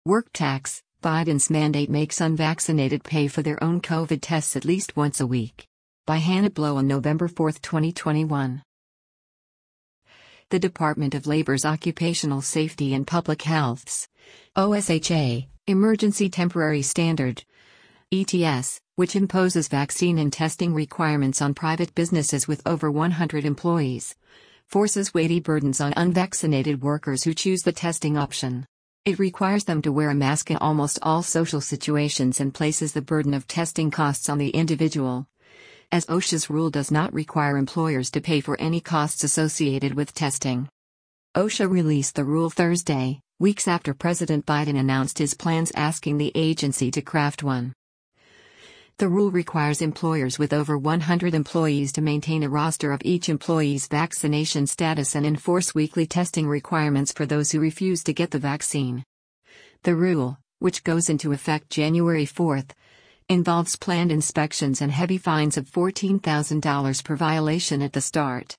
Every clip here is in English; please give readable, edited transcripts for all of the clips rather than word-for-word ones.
Work tax. Biden's mandate makes unvaccinated pay for their own COVID tests at least once a week. By Hannah Blow on November 4, 2021. The Department of Labor's Occupational Safety and Public Health's OSHA, Emergency Temporary Standard ETS, which imposes vaccine and testing requirements on private businesses with over 100 employees, forces weighty burdens on unvaccinated workers who choose the testing option. It requires them to wear a mask in almost all social situations and places the burden of testing costs on the individual. As OSHA's rule does not require employers to pay for any costs associated with testing. OSHA released the rule Thursday, weeks after President Biden announced his plans asking the agency to craft one. The rule requires employers with over 100 employees to maintain a roster of each employee's vaccination status and enforce weekly testing requirements for those who refuse to get the vaccine. The rule, which goes into effect January 4, involves planned inspections and heavy fines of $14,000 per violation at the start.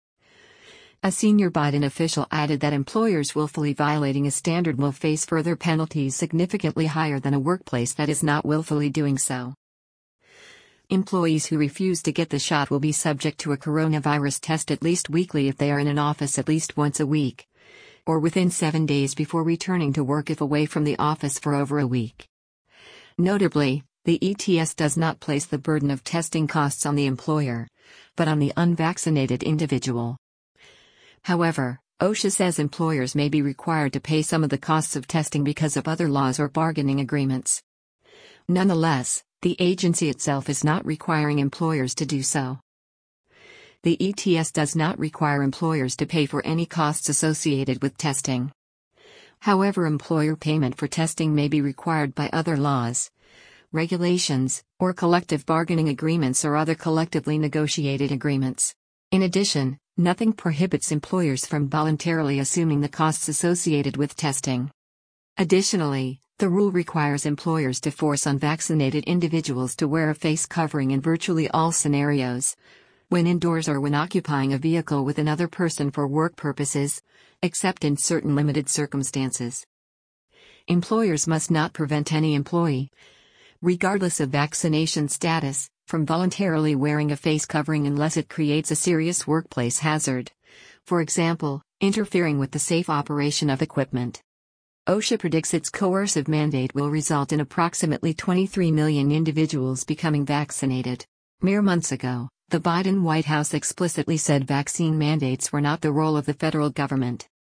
A senior Biden official added that employers willfully violating a standard will face further penalties significantly higher than a workplace that is not willfully doing so. Employees who refuse to get the shot will be subject to a coronavirus test at least weekly if they are in an office at least once a week, or within 7 days before returning to work if away from the office for over a week. Notably, the ETS does not place the burden of testing costs on the employer, but on the unvaccinated individual. However, OSHA says employers may be required to pay some of the costs of testing because of other laws or bargaining agreements. Nonetheless, the agency itself is not requiring employers to do so. The ETS does not require employers to pay for any costs associated with testing. However, employer payment for testing may be required by other laws, regulations, or collective bargaining agreements or other collectively negotiated agreements. In addition, nothing prohibits employers from voluntarily assuming the costs associated with testing. Additionally, the rule requires employers to force unvaccinated individuals to wear a face covering in virtually all scenarios, when indoors or when occupying a vehicle with another person for work purposes, except in certain limited circumstances. Employers must not prevent any employee, regardless of vaccination status, from voluntarily wearing a face covering unless it creates a serious workplace hazard, for example, interfering with the safe operation of equipment. OSHA predicts its coercive mandate will result in approximately 23 million individuals becoming vaccinated. Mere months ago, the Biden White House explicitly said vaccine mandates were not the role of the federal government.